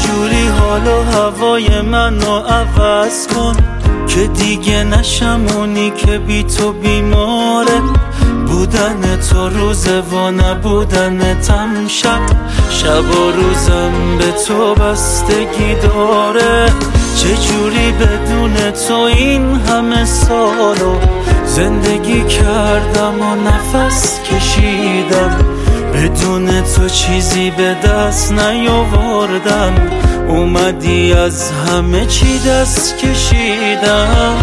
چجوری حال و هوای منو عوض کن که دیگه نشم اونی که بی تو بیماره. بودن تو روزه و نبودنتم شب، شب و روزم به تو بستگی داره. چجوری بدون تو این همه سالو زندگی کردم و نفس کشیدم، بدون تو چیزی به دست نیاوردم. اومدی از همه چی دست کشیدم.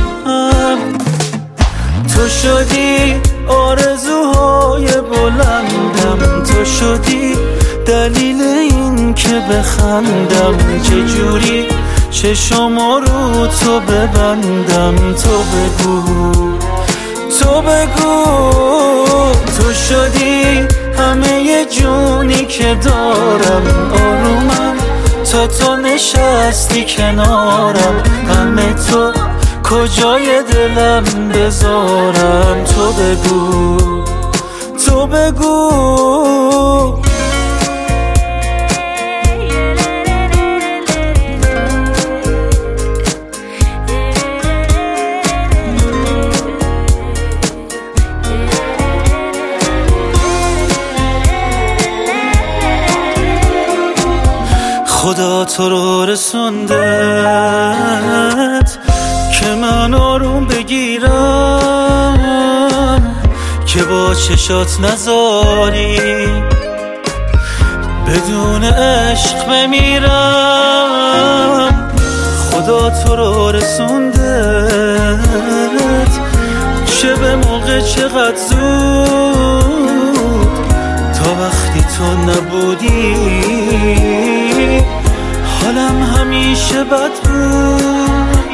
تو شدی آرزوهای بلندم، تو شدی دلیل این که بخندم. چجوری چشمو رو تو ببندم؟ تو بگو، تو بگو. تو شدی همه جونی که دارم، آرومم تا تو نشستی کنارم. همه تو کجای دلم بذارم؟ تو بگو، تو بگو. خدا تو رو رسوندت که من آروم بگیرم، که با چشات نذاری بدون عشق بمیرم. خدا تو رو رسوندت چه به موقع چقدر زود، تا وقتی تو نبودی حالم همیشه بد بود.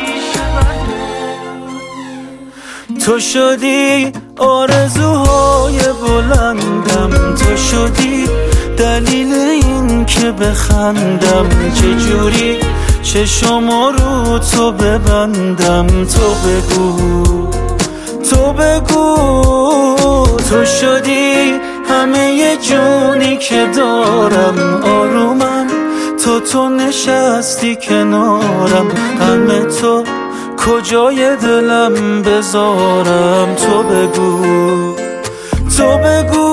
تو شدی آرزوهای بلندم، تو شدی دلیل این که بخندم. چجوری چشمو رو تو ببندم؟ تو بگو، تو بگو. تو شدی همه جونی که دارم، آرومم تا تو نشستی کنارم. همه تو کجای دلم بذارم؟ تو بگو، تو بگو.